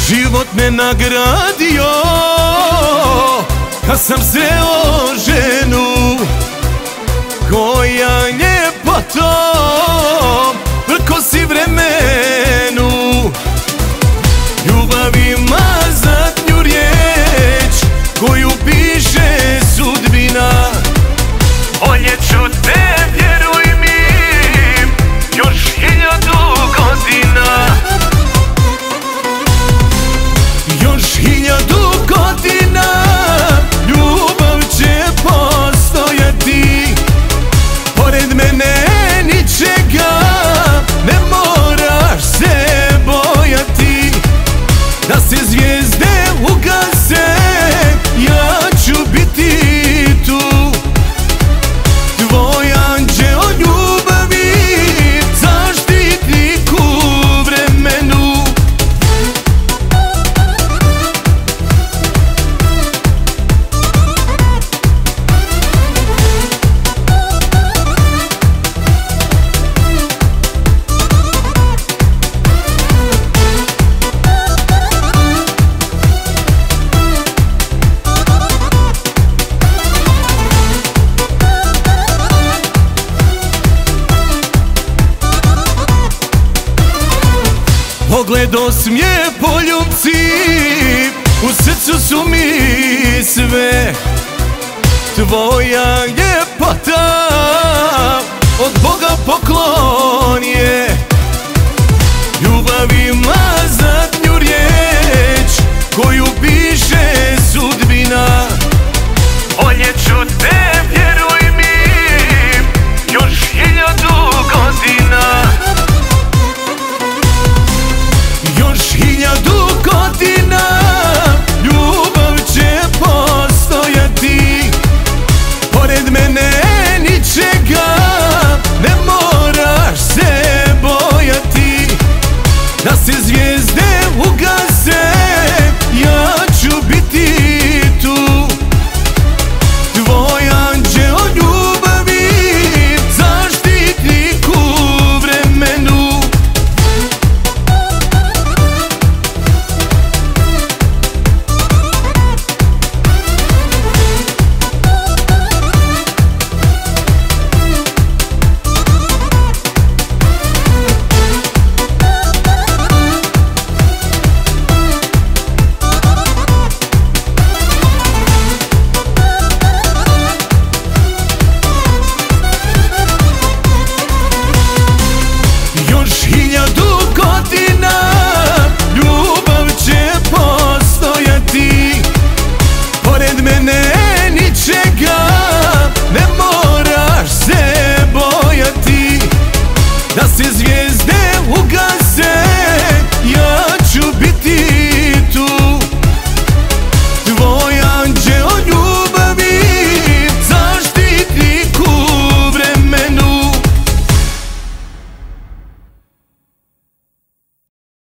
Život me nagradio kad sam sreo ženu koja ljepotom prkosi vremenu. Ljubav ima zadnju riječ koju piše sudbina. Voljeću te, vjeruj mi, još 1000 godina. Još 1000 godina ljubav će postojati. Pored mene ničega ne moraš se bojati. Da se zvijezde ugase, ja ću biti tu. Tvoj anđeo ljubavi, zaštitnik u vremenu. Pogledo smije poljubci, u srcu su mi sve. Tvoja ljepota od Boga poklon je. Ljubav ima